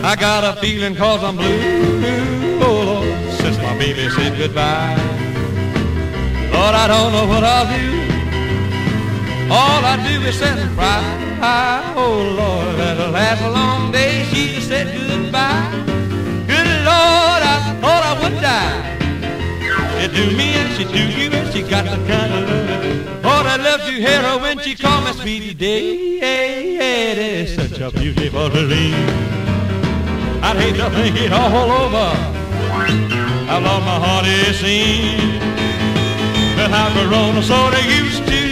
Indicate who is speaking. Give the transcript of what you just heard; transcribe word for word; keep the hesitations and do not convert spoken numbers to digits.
Speaker 1: I got a feeling cause I'm blue, oh Lord, since my baby said goodbye. Lord, I don't know what I'll do. All I do is sit and cry. Oh Lord, that'll last a long day. She just said goodbye. Good Lord, I thought I would die. She do me and she do you and she got the kind of love. Lord, I love to hear her when she called me sweetie day. It is such a beautiful belief. I'd hate to think it all over. How long my heart is seen. But how Corona sort of used to